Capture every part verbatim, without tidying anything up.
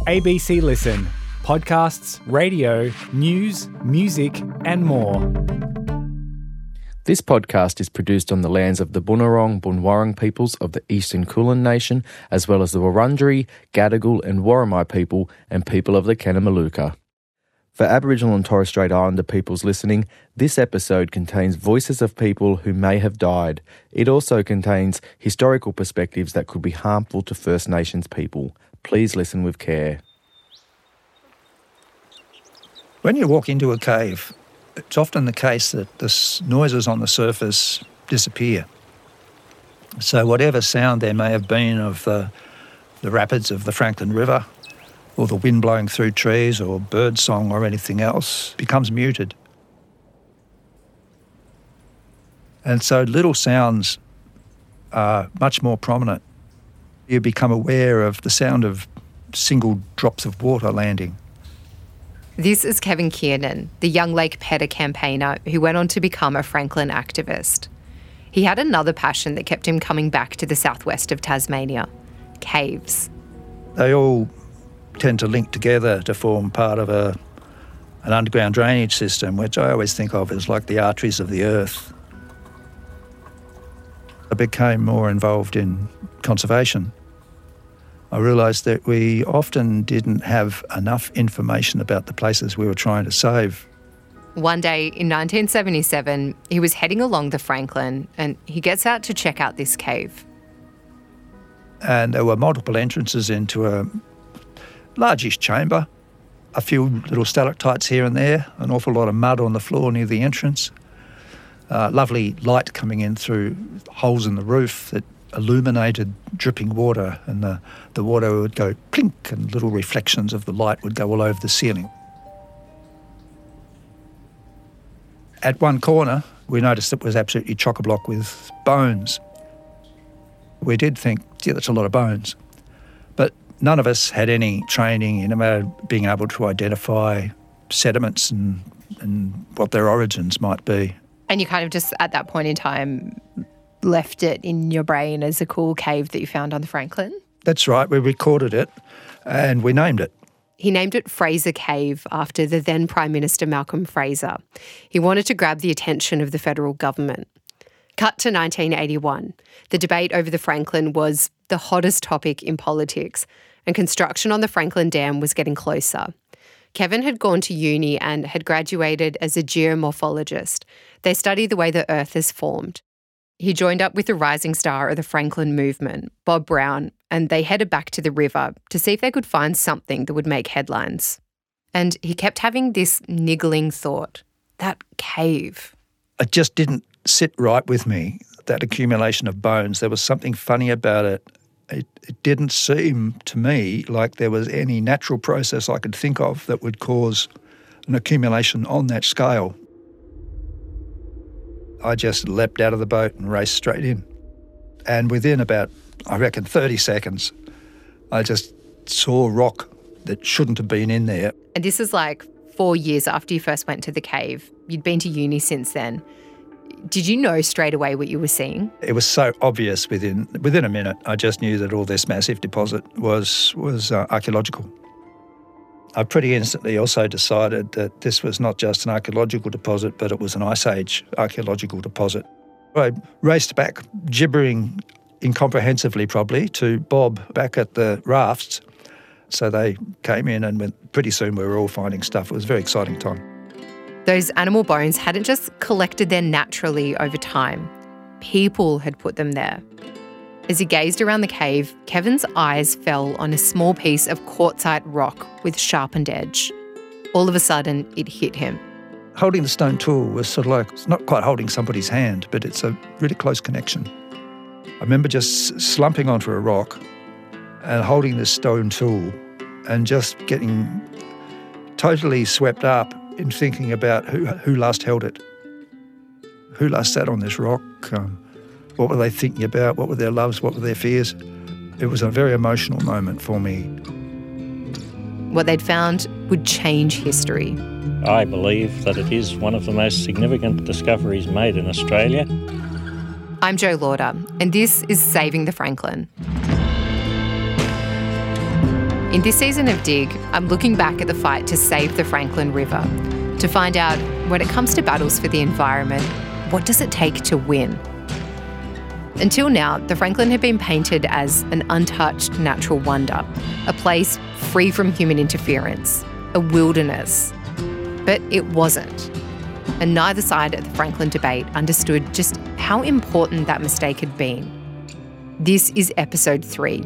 A B C Listen. Podcasts, radio, news, music and more. This podcast is produced on the lands of the Bunurong Bunwarong peoples of the Eastern Kulin Nation, as well as the Wurundjeri, Gadigal and Worimi people and people of the Kennemalooka. For Aboriginal and Torres Strait Islander peoples listening, this episode contains voices of people who may have died. It also contains historical perspectives that could be harmful to First Nations people. Please listen with care. When you walk into a cave, it's often the case that the noises on the surface disappear. So whatever sound there may have been of the, the rapids of the Franklin River, or the wind blowing through trees, or bird song or anything else, becomes muted. And so little sounds are much more prominent. You become aware of the sound of single drops of water landing. This is Kevin Kiernan, the Young Lake PETA campaigner who went on to become a Franklin activist. He had another passion that kept him coming back to the southwest of Tasmania: caves. They all tend to link together to form part of a an underground drainage system, which I always think of as like the arteries of the earth. I became more involved in conservation. I realised that we often didn't have enough information about the places we were trying to save. One day in nineteen seventy-seven, he was heading along the Franklin and he gets out to check out this cave. And there were multiple entrances into a largish chamber, a few little stalactites here and there, an awful lot of mud on the floor near the entrance, uh, lovely light coming in through holes in the roof that illuminated dripping water, and the, the water would go plink and little reflections of the light would go all over the ceiling. At one corner, we noticed it was absolutely chock-a-block with bones. We did think, gee, that's a lot of bones. But none of us had any training in about being able to identify sediments and, and what their origins might be. And you kind of just, at that point in time, left it in your brain as a cool cave that you found on the Franklin? That's right. We recorded it and we named it. He named it Fraser Cave after the then Prime Minister Malcolm Fraser. He wanted to grab the attention of the federal government. Cut to nineteen eighty-one. The debate over the Franklin was the hottest topic in politics, and construction on the Franklin Dam was getting closer. Kevin had gone to uni and had graduated as a geomorphologist. They study the way the earth is formed. He joined up with the rising star of the Franklin movement, Bob Brown, and they headed back to the river to see if they could find something that would make headlines. And he kept having this niggling thought, that cave. It just didn't sit right with me, that accumulation of bones. There was something funny about it. It, it didn't seem to me like there was any natural process I could think of that would cause an accumulation on that scale. I just leapt out of the boat and raced straight in. And within about, I reckon, thirty seconds, I just saw rock that shouldn't have been in there. And this is like four years after you first went to the cave. You'd been to uni since then. Did you know straight away what you were seeing? It was so obvious within within a minute. I just knew that all this massive deposit was, was uh, archaeological. I pretty instantly also decided that this was not just an archaeological deposit, but it was an Ice Age archaeological deposit. I raced back, gibbering incomprehensibly probably, to Bob back at the rafts. So they came in and went, pretty soon we were all finding stuff. It was a very exciting time. Those animal bones hadn't just collected there naturally over time. People had put them there. As he gazed around the cave, Kevin's eyes fell on a small piece of quartzite rock with sharpened edge. All of a sudden, it hit him. Holding the stone tool was sort of like, it's not quite holding somebody's hand, but it's a really close connection. I remember just slumping onto a rock and holding this stone tool and just getting totally swept up in thinking about who who last held it, who last sat on this rock, um, what were they thinking about, what were their loves, what were their fears. It was a very emotional moment for me. What they'd found would change history. I believe that it is one of the most significant discoveries made in Australia. I'm Jo Lauder, and this is Saving the Franklin. In this season of Dig, I'm looking back at the fight to save the Franklin River, to find out, when it comes to battles for the environment, what does it take to win? Until now, the Franklin had been painted as an untouched natural wonder, a place free from human interference, a wilderness. But it wasn't. And neither side of the Franklin debate understood just how important that mistake had been. This is episode three.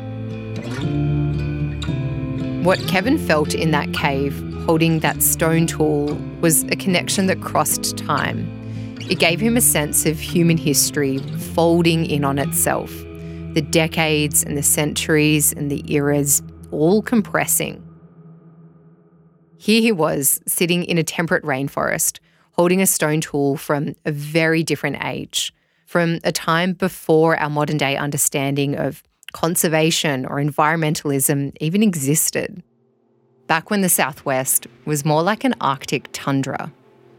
What Kevin felt in that cave, holding that stone tool, was a connection that crossed time. It gave him a sense of human history folding in on itself, the decades and the centuries and the eras all compressing. Here he was, sitting in a temperate rainforest, holding a stone tool from a very different age, from a time before our modern-day understanding of conservation or environmentalism even existed. Back when the Southwest was more like an Arctic tundra.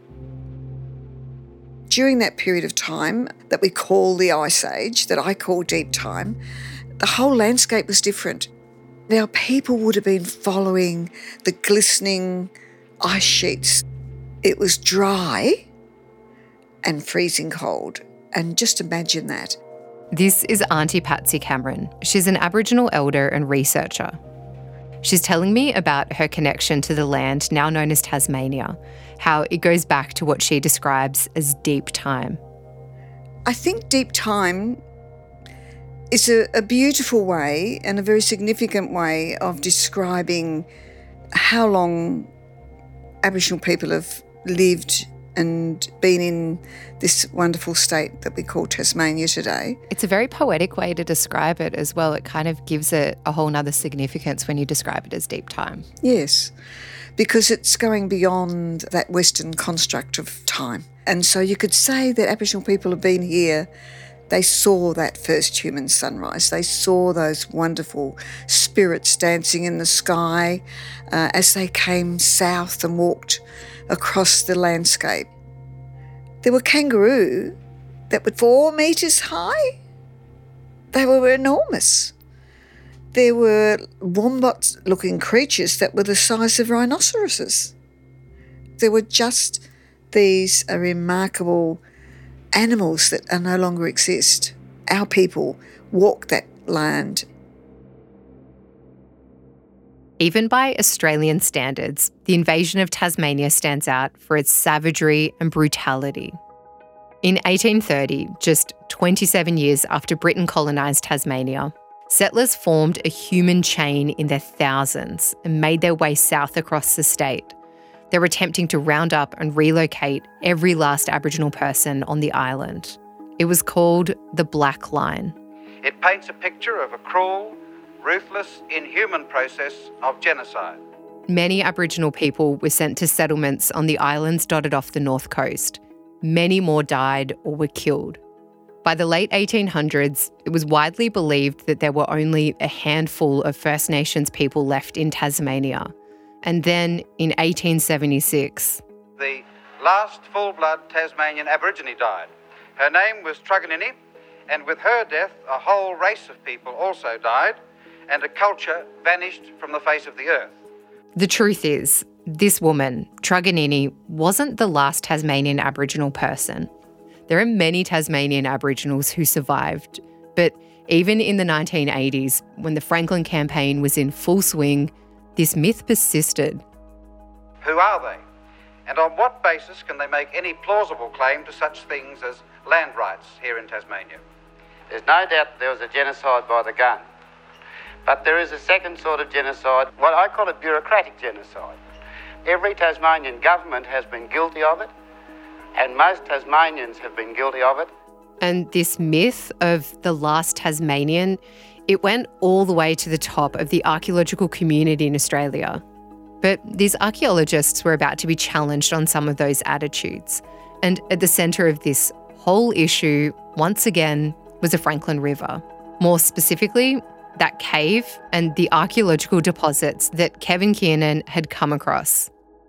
During that period of time that we call the Ice Age, that I call deep time, the whole landscape was different. Now, people would have been following the glistening ice sheets. It was dry and freezing cold. And just imagine that. This is Auntie Patsy Cameron. She's an Aboriginal elder and researcher. She's telling me about her connection to the land now known as Tasmania, how it goes back to what she describes as deep time. I think deep time is a, a beautiful way and a very significant way of describing how long Aboriginal people have lived and been in this wonderful state that we call Tasmania today. It's a very poetic way to describe it as well. It kind of gives it a whole nother significance when you describe it as deep time. Yes, because it's going beyond that Western construct of time. And so you could say that Aboriginal people have been here. They saw that first human sunrise. They saw those wonderful spirits dancing in the sky uh, as they came south and walked across the landscape. There were kangaroo that were four metres high. They were enormous. There were wombat-looking creatures that were the size of rhinoceroses. There were just these uh, remarkable animals that are no longer exist. Our people walked that land. Even by Australian standards, the invasion of Tasmania stands out for its savagery and brutality. In eighteen thirty, just twenty-seven years after Britain colonised Tasmania, settlers formed a human chain in their thousands and made their way south across the state. They were attempting to round up and relocate every last Aboriginal person on the island. It was called the Black Line. It paints a picture of a cruel, ruthless, inhuman process of genocide. Many Aboriginal people were sent to settlements on the islands dotted off the north coast. Many more died or were killed. By the late eighteen hundreds, it was widely believed that there were only a handful of First Nations people left in Tasmania. And then in eighteen seventy-six... the last full-blood Tasmanian Aborigine died. Her name was Truganini, and with her death, a whole race of people also died, and a culture vanished from the face of the earth. The truth is, this woman, Truganini, wasn't the last Tasmanian Aboriginal person. There are many Tasmanian Aboriginals who survived, but even in the nineteen eighties, when the Franklin campaign was in full swing, this myth persisted. Who are they? And on what basis can they make any plausible claim to such things as land rights here in Tasmania? There's no doubt there was a genocide by the gun. But there is a second sort of genocide, what I call a bureaucratic genocide. Every Tasmanian government has been guilty of it, and most Tasmanians have been guilty of it. And this myth of the last Tasmanian, it went all the way to the top of the archaeological community in Australia. But these archaeologists were about to be challenged on some of those attitudes. And at the centre of this whole issue, once again, was the Franklin River. More specifically, that cave and the archaeological deposits that Kevin Kiernan had come across.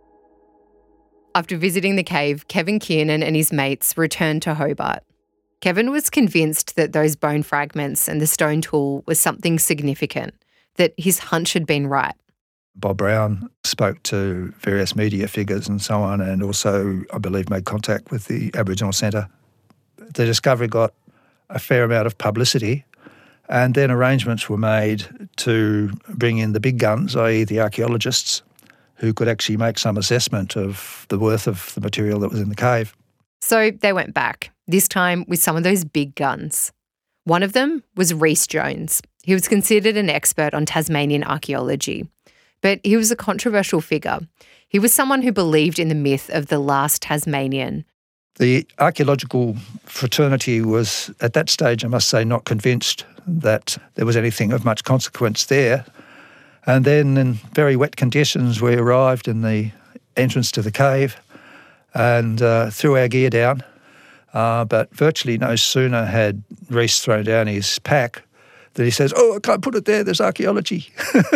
After visiting the cave, Kevin Kiernan and his mates returned to Hobart. Kevin was convinced that those bone fragments and the stone tool was something significant, that his hunch had been right. Bob Brown spoke to various media figures and so on, and also, I believe, made contact with the Aboriginal Centre. The discovery got a fair amount of publicity, and then arrangements were made to bring in the big guns, that is the archaeologists, who could actually make some assessment of the worth of the material that was in the cave. So they went back, this time with some of those big guns. One of them was Rhys Jones. He was considered an expert on Tasmanian archaeology, but he was a controversial figure. He was someone who believed in the myth of the last Tasmanian. The archaeological fraternity was, at that stage, I must say, not convinced that there was anything of much consequence there. And then in very wet conditions, we arrived in the entrance to the cave and uh, threw our gear down. Uh, but virtually no sooner had Rhys thrown down his pack that he says, "Oh, I can't put it there, there's archaeology."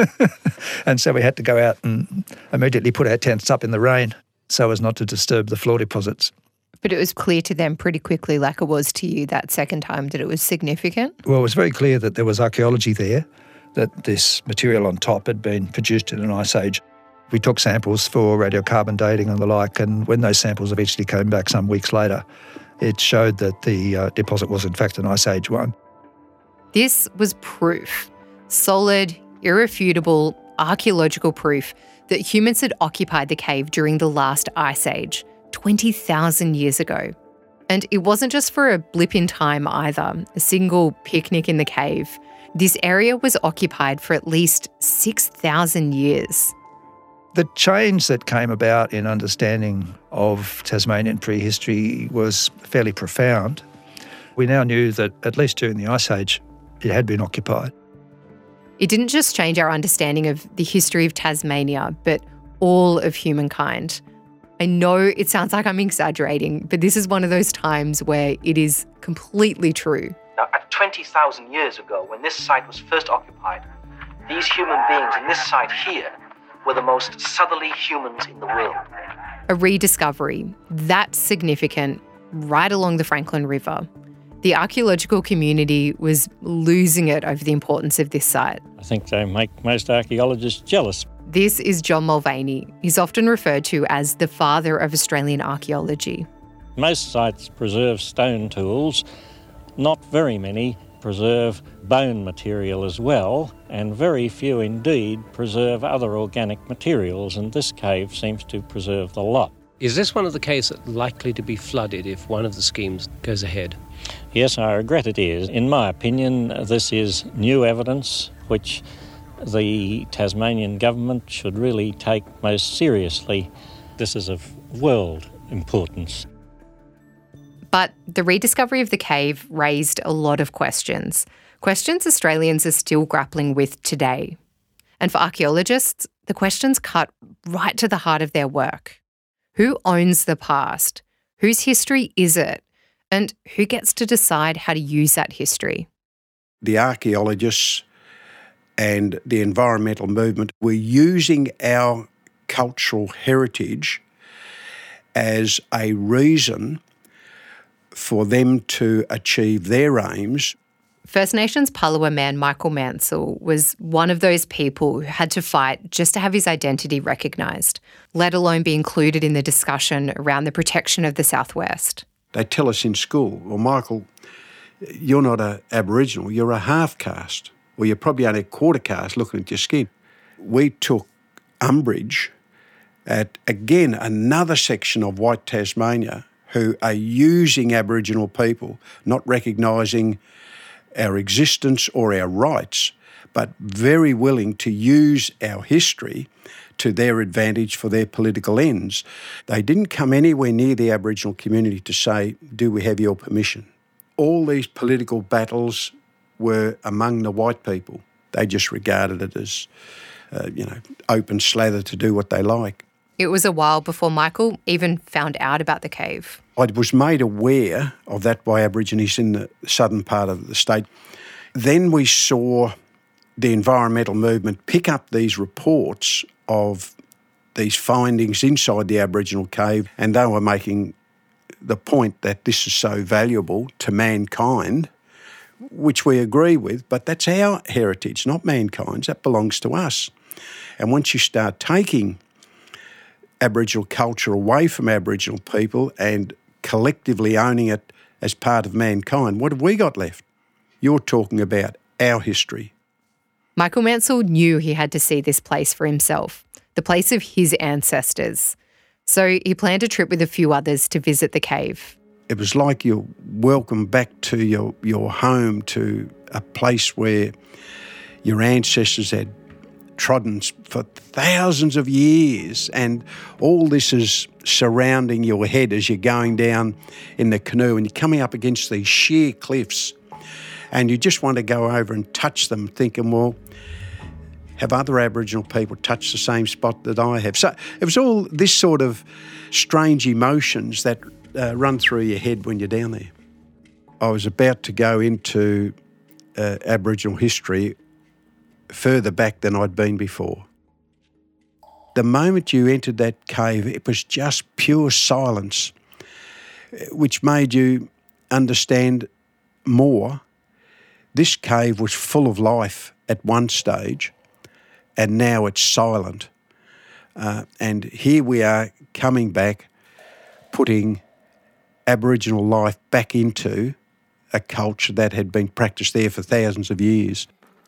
And so we had to go out and immediately put our tents up in the rain so as not to disturb the floor deposits. But it was clear to them pretty quickly, like it was to you that second time, that it was significant? Well, it was very clear that there was archaeology there, that this material on top had been produced in an ice age. We took samples for radiocarbon dating and the like, and when those samples eventually came back some weeks later, it showed that the uh, deposit was in fact an ice age one. This was proof, solid, irrefutable, archaeological proof that humans had occupied the cave during the last ice age, twenty thousand years ago. And it wasn't just for a blip in time either, a single picnic in the cave. This area was occupied for at least six thousand years. The change that came about in understanding of Tasmanian prehistory was fairly profound. We now knew that, at least during the Ice Age, it had been occupied. It didn't just change our understanding of the history of Tasmania, but all of humankind. I know it sounds like I'm exaggerating, but this is one of those times where it is completely true. Now, at twenty thousand years ago, when this site was first occupied, these human beings in this site here were the most southerly humans in the world. A rediscovery, that's significant, right along the Franklin River. The archaeological community was losing it over the importance of this site. I think they make most archaeologists jealous. This is John Mulvaney. He's often referred to as the father of Australian archaeology. Most sites preserve stone tools. Not very many preserve bone material as well, and very few indeed preserve other organic materials, and this cave seems to preserve the lot. Is this one of the caves likely to be flooded if one of the schemes goes ahead? Yes, I regret it is. In my opinion, this is new evidence which the Tasmanian government should really take most seriously. This is of world importance. But the rediscovery of the cave raised a lot of questions. Questions Australians are still grappling with today. And for archaeologists, the questions cut right to the heart of their work. Who owns the past? Whose history is it? And who gets to decide how to use that history? The archaeologists and the environmental movement were using our cultural heritage as a reason for them to achieve their aims. First Nations Palawa man Michael Mansell was one of those people who had to fight just to have his identity recognised, let alone be included in the discussion around the protection of the Southwest. They tell us in school, well, Michael, you're not an Aboriginal, you're a half-caste. Well, you're probably only a quarter caste looking at your skin. We took umbrage at, again, another section of white Tasmania who are using Aboriginal people, not recognising our existence or our rights, but very willing to use our history to their advantage for their political ends. They didn't come anywhere near the Aboriginal community to say, do we have your permission? All these political battles were among the white people. They just regarded it as, uh, you know, open slather to do what they like. It was a while before Michael even found out about the cave. I was made aware of that by Aborigines in the southern part of the state. Then we saw the environmental movement pick up these reports of these findings inside the Aboriginal cave, and they were making the point that this is so valuable to mankind, which we agree with, but that's our heritage, not mankind's. That belongs to us. And once you start taking Aboriginal culture away from Aboriginal people and collectively owning it as part of mankind, what have we got left? You're talking about our history. Michael Mansell knew he had to see this place for himself, the place of his ancestors. So he planned a trip with a few others to visit the cave. It was like you're welcome back to your, your home, to a place where your ancestors had trodden for thousands of years, and all this is surrounding your head as you're going down in the canoe and you're coming up against these sheer cliffs, and you just want to go over and touch them, thinking, well, have other Aboriginal people touched the same spot that I have? So it was all this sort of strange emotions that uh, run through your head when you're down there. I was about to go into uh, Aboriginal history further back than I'd been before. The moment you entered that cave, it was just pure silence, which made you understand more. This cave was full of life at one stage, and now it's silent. Uh, and here we are coming back, putting Aboriginal life back into a culture that had been practiced there for thousands of years.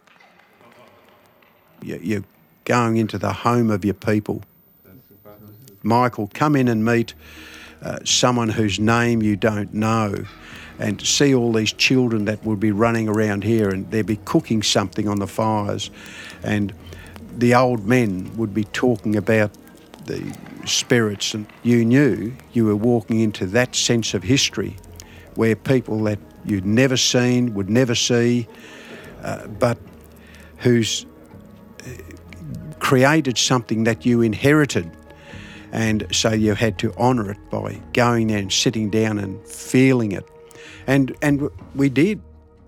You're going into the home of your people. Michael, come in and meet uh, someone whose name you don't know, and to see all these children that would be running around here, and they'd be cooking something on the fires, and the old men would be talking about the spirits, and you knew you were walking into that sense of history where people that you'd never seen, would never see, uh, but whose created something that you inherited, and so you had to honour it by going there and sitting down and feeling it. And and we did.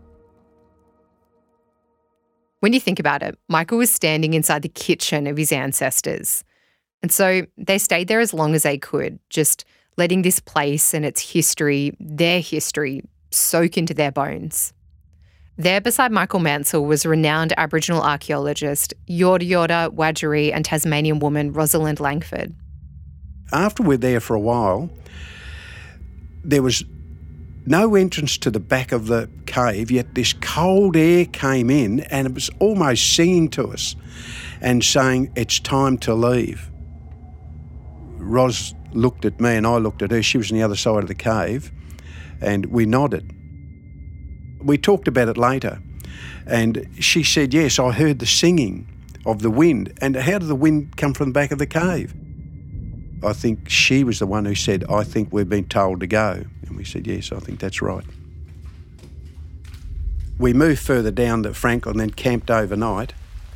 When you think about it, Michael was standing inside the kitchen of his ancestors. And so they stayed there as long as they could, just letting this place and its history, their history, soak into their bones. There beside Michael Mansell was renowned Aboriginal archaeologist Yorta Yorta, Wiradjuri and Tasmanian woman Rosalind Langford. After we're there for a while, there was no entrance to the back of the cave, yet this cold air came in and it was almost singing to us and saying, it's time to leave. Ros looked at me and I looked at her. She was on the other side of the cave and we nodded. We talked about it later and she said, yes, I heard the singing of the wind. And how did the wind come from the back of the cave? I think she was the one who said, I think we've been told to go. And we said, yes, I think that's right. We moved further down to Franklin and camped overnight.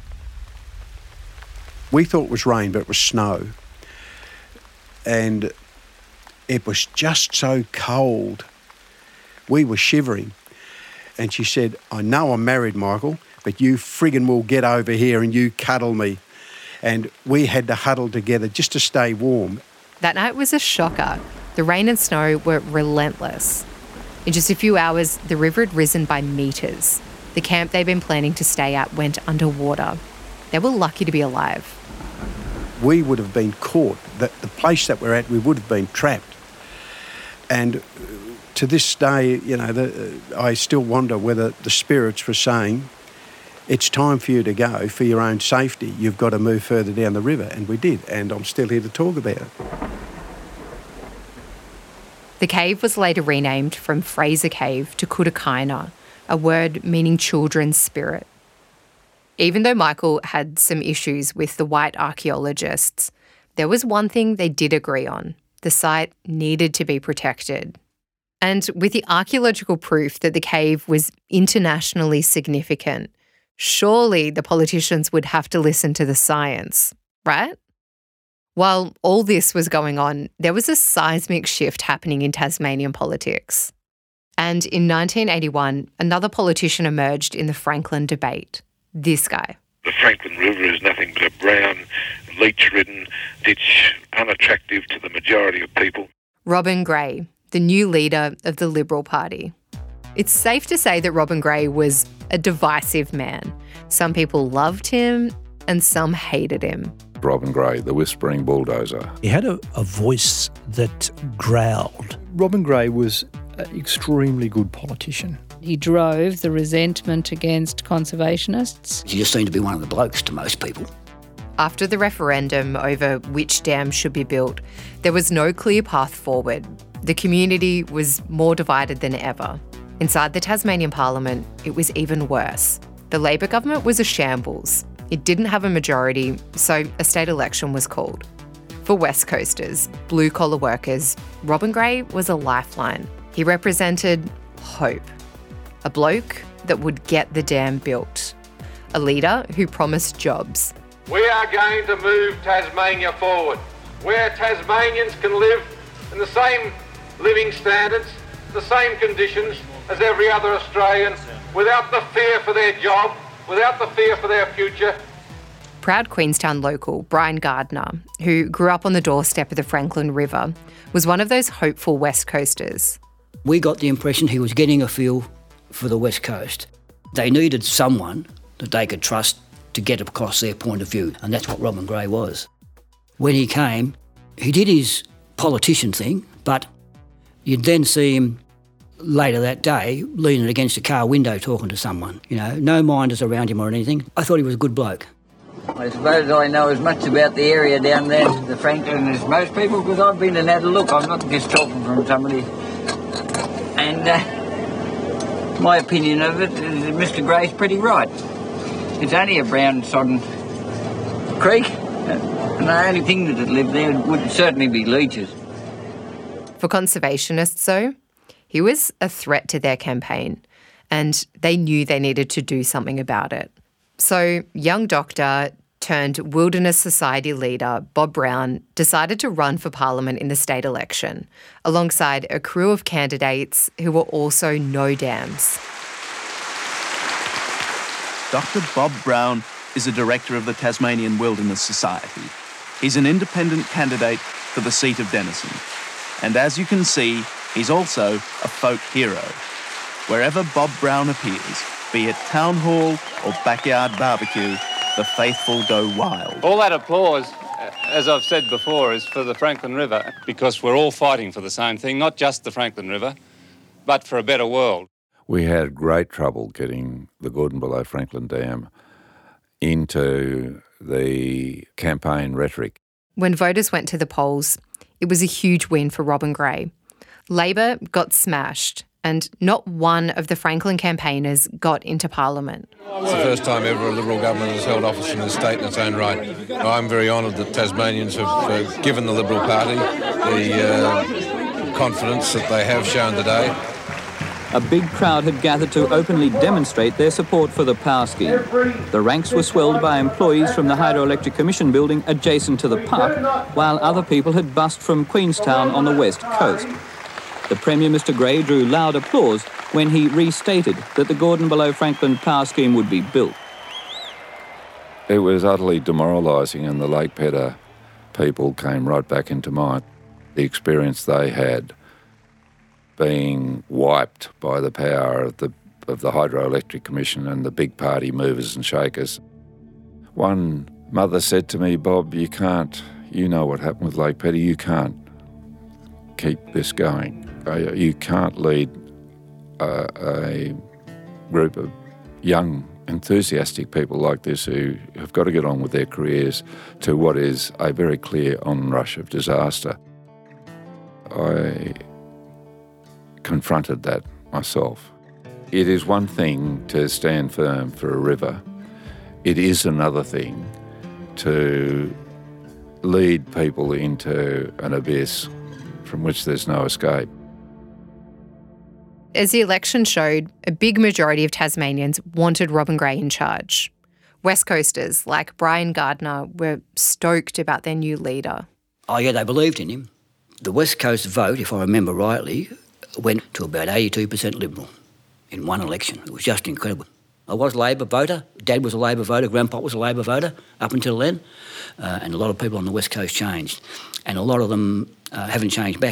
We thought it was rain, but it was snow. And it was just so cold. We were shivering. And she said, I know I'm married, Michael, but you friggin' will get over here and you cuddle me. And we had to huddle together just to stay warm. That night was a shocker. The rain and snow were relentless. In just a few hours, the river had risen by metres. The camp they'd been planning to stay at went underwater. They were lucky to be alive. We would have been caught. The, the place that we're at, we would have been trapped. And to this day, you know, the, I still wonder whether the spirits were saying, it's time for you to go for your own safety. You've got to move further down the river. And we did. And I'm still here to talk about it. The cave was later renamed from Fraser Cave to Kudakaina, a word meaning children's spirit. Even though Michael had some issues with the white archaeologists, there was one thing they did agree on. The site needed to be protected. And with the archaeological proof that the cave was internationally significant, surely the politicians would have to listen to the science, right? While all this was going on, there was a seismic shift happening in Tasmanian politics. And in nineteen eighty-one, another politician emerged in the Franklin debate. This guy. The Franklin River is nothing but a brown, leech-ridden ditch, unattractive to the majority of people. Robin Gray, the new leader of the Liberal Party. It's safe to say that Robin Gray was a divisive man. Some people loved him and some hated him. Robin Gray, the whispering bulldozer. He had a, a voice that growled. Robin Gray was an extremely good politician. He drove the resentment against conservationists. He just seemed to be one of the blokes to most people. After the referendum over which dam should be built, there was no clear path forward. The community was more divided than ever. Inside the Tasmanian Parliament, it was even worse. The Labor government was a shambles. It didn't have a majority, so a state election was called. For West Coasters, blue-collar workers, Robin Gray was a lifeline. He represented hope. A bloke that would get the dam built. A leader who promised jobs. We are going to move Tasmania forward, where Tasmanians can live in the same living standards, the same conditions as every other Australian, without the fear for their job, without the fear for their future. Proud Queenstown local Brian Gardner, who grew up on the doorstep of the Franklin River, was one of those hopeful West Coasters. We got the impression he was getting a feel for the West Coast. They needed someone that they could trust to get across their point of view, and that's what Robin Gray was. When he came, he did his politician thing, but you'd then see him later that day leaning against a car window talking to someone. You know, no minders around him or anything. I thought he was a good bloke. I suppose I know as much about the area down there, the Franklin, as most people, because I've been and had a look. I'm not just talking from somebody. And uh, my opinion of it is that Mister Gray's pretty right. It's only a brown sodden creek, and the only thing that would live there would certainly be leeches. For conservationists, though, he was a threat to their campaign, and they knew they needed to do something about it. So young doctor turned Wilderness Society leader Bob Brown decided to run for Parliament in the state election, alongside a crew of candidates who were also no dams. Doctor Bob Brown is a director of the Tasmanian Wilderness Society. He's an independent candidate for the seat of Denison. And as you can see, he's also a folk hero. Wherever Bob Brown appears, be it town hall or backyard barbecue, the faithful go wild. All that applause, as I've said before, is for the Franklin River, because we're all fighting for the same thing, not just the Franklin River, but for a better world. We had great trouble getting the Gordon Below Franklin Dam into the campaign rhetoric. When voters went to the polls, it was a huge win for Robin Gray. Labor got smashed, and not one of the Franklin campaigners got into Parliament. It's the first time ever a Liberal government has held office in the state in its own right. I'm very honoured that Tasmanians have uh, given the Liberal Party the uh, confidence that they have shown today. A big crowd had gathered to openly demonstrate their support for the power scheme. The ranks were swelled by employees from the Hydroelectric Commission building adjacent to the park, while other people had bussed from Queenstown on the west coast. The Premier, Mister Gray, drew loud applause when he restated that the Gordon Below Franklin power scheme would be built. It was utterly demoralising, and the Lake Pedder people came right back into mind. The experience they had being wiped by the power of the of the Hydroelectric Commission and the big party movers and shakers. One mother said to me, "Bob, you can't, you know what happened with Lake Pedder, you can't keep this going. You can't lead a, a group of young, enthusiastic people like this who have got to get on with their careers to what is a very clear onrush of disaster." I confronted that myself. It is one thing to stand firm for a river. It is another thing to lead people into an abyss from which there's no escape. As the election showed, a big majority of Tasmanians wanted Robin Gray in charge. West Coasters like Brian Gardner were stoked about their new leader. Oh yeah, they believed in him. The West Coast vote, if I remember rightly, went to about eighty-two percent Liberal in one election. It was just incredible. I was a Labor voter. Dad was a Labor voter. Grandpa was a Labor voter up until then. Uh, and a lot of people on the West Coast changed. And a lot of them uh, haven't changed back.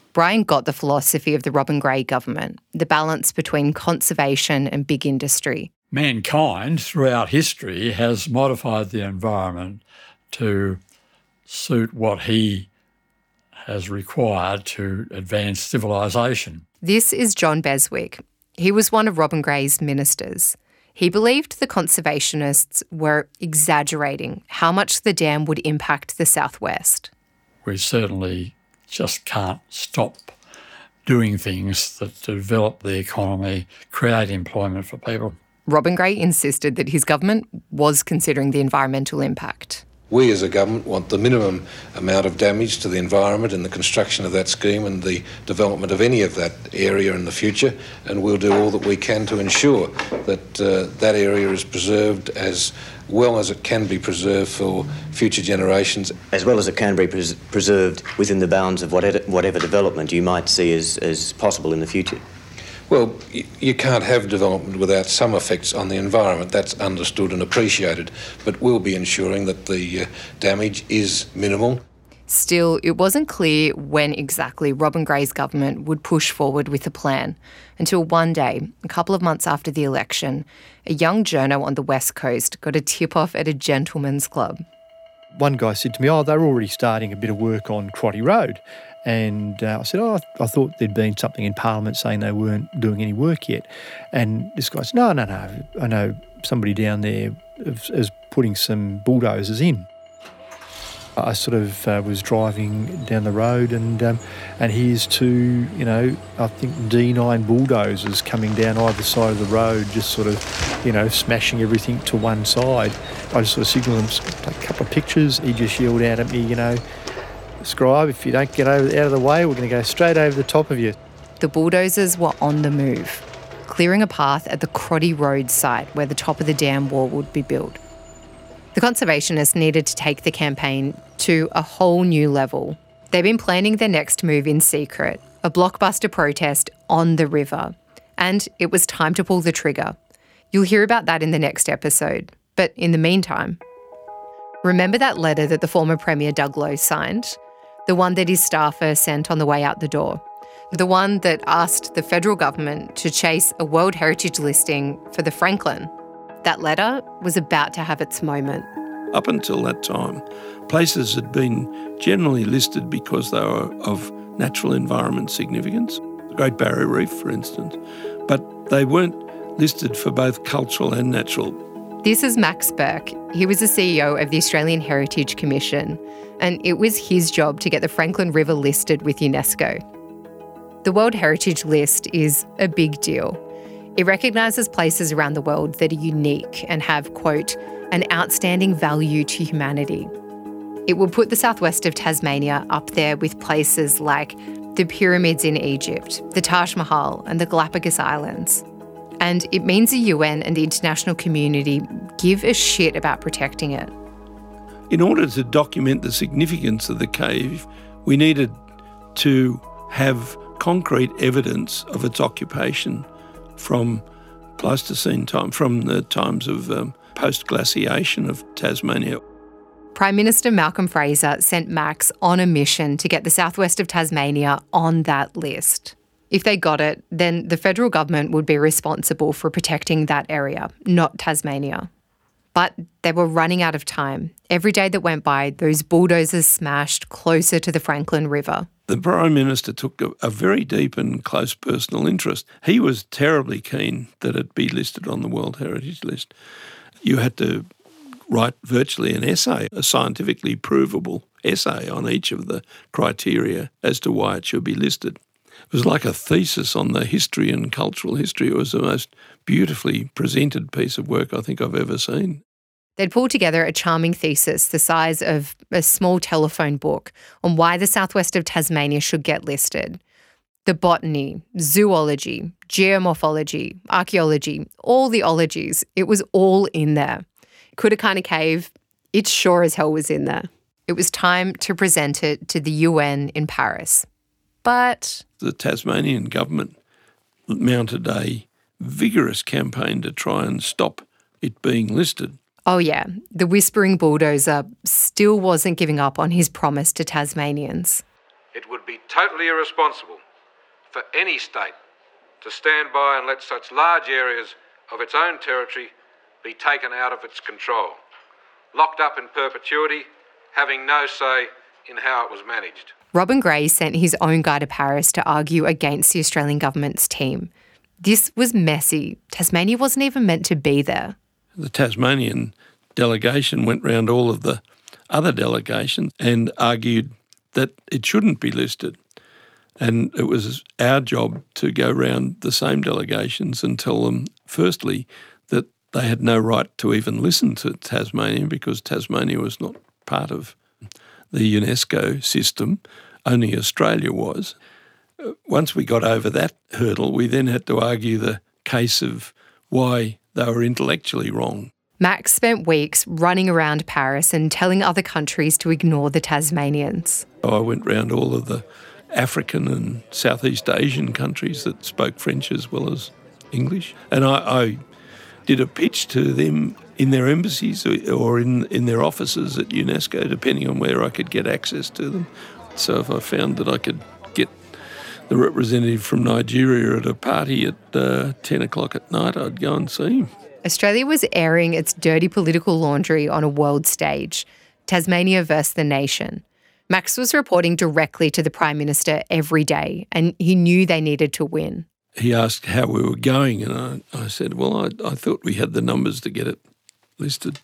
Brian got the philosophy of the Robin Gray government, the balance between conservation and big industry. Mankind throughout history has modified the environment to suit what he has required to advance civilisation. This is John Beswick. He was one of Robin Gray's ministers. He believed the conservationists were exaggerating how much the dam would impact the southwest. We certainly just can't stop doing things that develop the economy, create employment for people. Robin Gray insisted that his government was considering the environmental impact. We as a government want the minimum amount of damage to the environment in the construction of that scheme and the development of any of that area in the future, and we'll do all that we can to ensure that uh, that area is preserved as well as it can be preserved for future generations. As well as it can be pres- preserved within the bounds of whatever, whatever development you might see as, as possible in the future. Well, you can't have development without some effects on the environment. That's understood and appreciated. But we'll be ensuring that the uh, damage is minimal. Still, it wasn't clear when exactly Robin Gray's government would push forward with the plan, until one day, a couple of months after the election, a young journo on the West Coast got a tip-off at a gentleman's club. One guy said to me, oh, they're already starting a bit of work on Crotty Road. And uh, I said, oh, I thought there'd been something in Parliament saying they weren't doing any work yet. And this guy said, no, no, no, I know somebody down there is, is putting some bulldozers in. I sort of uh, was driving down the road and um, and here's two, you know, I think D nine bulldozers coming down either side of the road, just sort of, you know, smashing everything to one side. I just sort of signalled him, take a couple of pictures. He just yelled out at me, you know, Scribe, if you don't get over, out of the way, we're going to go straight over the top of you. The bulldozers were on the move, clearing a path at the Crotty Road site where the top of the dam wall would be built. The conservationists needed to take the campaign to a whole new level. They've been planning their next move in secret, a blockbuster protest on the river. And it was time to pull the trigger. You'll hear about that in the next episode. But in the meantime, remember that letter that the former Premier Doug Lowe signed? The one that his staffer sent on the way out the door. The one that asked the federal government to chase a World Heritage listing for the Franklin. That letter was about to have its moment. Up until that time, places had been generally listed because they were of natural environment significance, the Great Barrier Reef, for instance, but they weren't listed for both cultural and natural. This is Max Burke. He was the C E O of the Australian Heritage Commission, and it was his job to get the Franklin River listed with UNESCO. The World Heritage List is a big deal. It recognises places around the world that are unique and have, quote, an outstanding value to humanity. It will put the southwest of Tasmania up there with places like the pyramids in Egypt, the Taj Mahal and the Galapagos Islands. And it means the U N and the international community give a shit about protecting it. In order to document the significance of the cave, we needed to have concrete evidence of its occupation from Pleistocene time, from the times of um, post-glaciation of Tasmania. Prime Minister Malcolm Fraser sent Max on a mission to get the southwest of Tasmania on that list. If they got it, then the federal government would be responsible for protecting that area, not Tasmania. But they were running out of time. Every day that went by, those bulldozers smashed closer to the Franklin River. The Prime Minister took a, a very deep and close personal interest. He was terribly keen that it be listed on the World Heritage List. You had to write virtually an essay, a scientifically provable essay on each of the criteria as to why it should be listed. It was like a thesis on the history and cultural history. It was the most beautifully presented piece of work I think I've ever seen. They'd pulled together a charming thesis the size of a small telephone book on why the southwest of Tasmania should get listed. The botany, zoology, geomorphology, archaeology, all the ologies, it was all in there. Kudakana Cave, it sure as hell was in there. It was time to present it to the U N in Paris. But the Tasmanian government mounted a vigorous campaign to try and stop it being listed. Oh yeah, the whispering bulldozer still wasn't giving up on his promise to Tasmanians. It would be totally irresponsible for any state to stand by and let such large areas of its own territory be taken out of its control, locked up in perpetuity, having no say in how it was managed. Robin Gray sent his own guy to Paris to argue against the Australian government's team. This was messy. Tasmania wasn't even meant to be there. The Tasmanian delegation went round all of the other delegations and argued that it shouldn't be listed. And it was our job to go round the same delegations and tell them, firstly, that they had no right to even listen to Tasmania because Tasmania was not part of the UNESCO system, only Australia was. Once we got over that hurdle, we then had to argue the case of why they were intellectually wrong. Max spent weeks running around Paris and telling other countries to ignore the Tasmanians. I went round all of the African and Southeast Asian countries that spoke French as well as English. And I, I did a pitch to them in their embassies or in, in their offices at UNESCO, depending on where I could get access to them. So if I found that I could get the representative from Nigeria at a party at uh, ten o'clock at night, I'd go and see him. Australia was airing its dirty political laundry on a world stage. Tasmania versus the nation. Max was reporting directly to the Prime Minister every day, and he knew they needed to win. He asked how we were going, and I, I said, well, I, I thought we had the numbers to get it listed.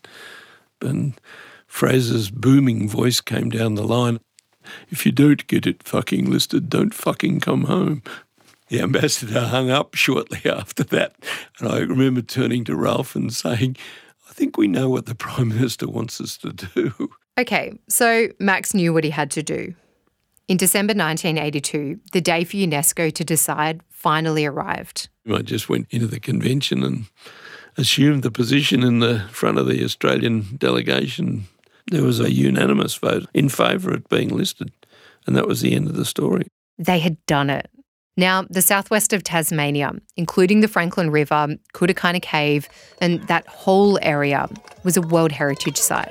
And Fraser's booming voice came down the line. If you don't get it fucking listed, don't fucking come home. The ambassador hung up shortly after that, and I remember turning to Ralph and saying, I think we know what the Prime Minister wants us to do. Okay, so Max knew what he had to do. In December nineteen eighty-two, the day for UNESCO to decide finally arrived. I just went into the convention and assumed the position in the front of the Australian delegation. There was a unanimous vote in favour of it being listed, and that was the end of the story. They had done it. Now, the southwest of Tasmania, including the Franklin River, Kootakinna Cave, and that whole area was a World Heritage Site.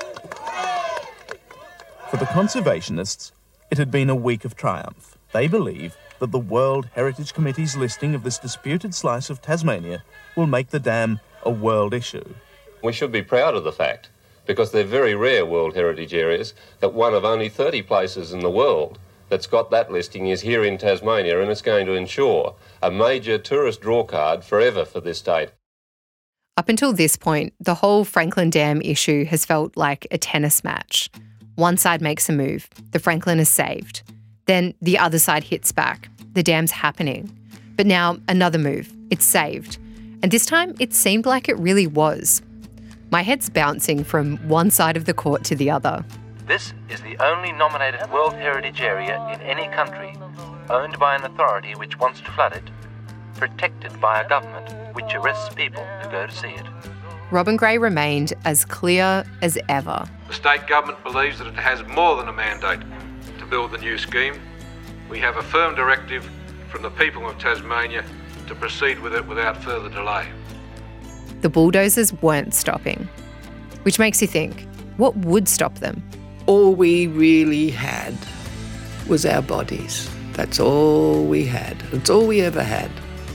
For the conservationists, it had been a week of triumph. They believe that the World Heritage Committee's listing of this disputed slice of Tasmania will make the dam a world issue. We should be proud of the fact, because they're very rare World Heritage areas, that one of only thirty places in the world that's got that listing is here in Tasmania, and it's going to ensure a major tourist drawcard forever for this state. Up until this point, the whole Franklin Dam issue has felt like a tennis match. One side makes a move, the Franklin is saved. Then the other side hits back, the dam's happening. But now another move, it's saved. And this time it seemed like it really was. My head's bouncing from one side of the court to the other. This is the only nominated World Heritage Area in any country, owned by an authority which wants to flood it, protected by a government which arrests people who go to see it. Robin Gray remained as clear as ever. The state government believes that it has more than a mandate to build the new scheme. We have a firm directive from the people of Tasmania to proceed with it without further delay. The bulldozers weren't stopping. Which makes you think, what would stop them? All we really had was our bodies. That's all we had. That's all we ever had.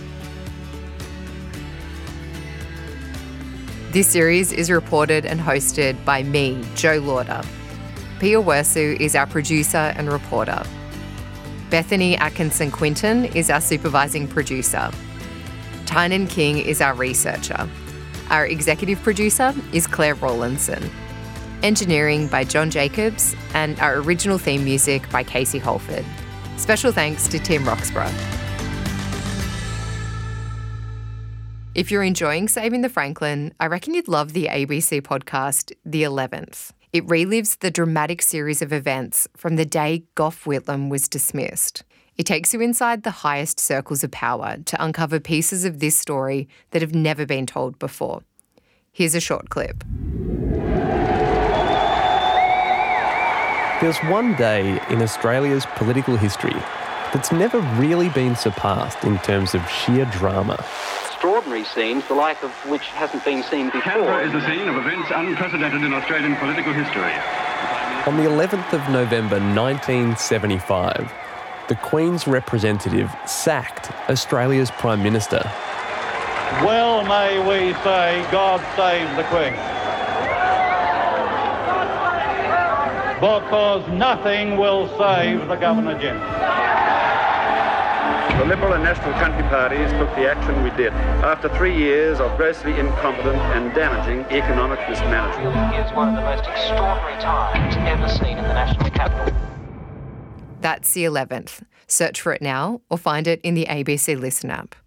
This series is reported and hosted by me, Jo Lauder. Pia Wersu is our producer and reporter. Bethany Atkinson-Quinton is our supervising producer. Tynan King is our researcher. Our executive producer is Claire Rawlinson. Engineering by John Jacobs, and our original theme music by Casey Holford. Special thanks to Tim Roxburgh. If you're enjoying Saving the Franklin, I reckon you'd love the A B C podcast, The eleventh. It relives the dramatic series of events from the day Gough Whitlam was dismissed. It takes you inside the highest circles of power to uncover pieces of this story that have never been told before. Here's a short clip. There's one day in Australia's political history that's never really been surpassed in terms of sheer drama. Extraordinary scenes, the like of which hasn't been seen before. Canberra is the scene of events unprecedented in Australian political history. On the eleventh of November nineteen seventy-five, the Queen's representative sacked Australia's Prime Minister. Well may we say, God save the Queen. Because nothing will save the Governor-General. The Liberal and National Country Parties took the action we did after three years of grossly incompetent and damaging economic mismanagement. It is one of the most extraordinary times ever seen in the national capital. That's the eleventh. Search for it now or find it in the A B C Listen app.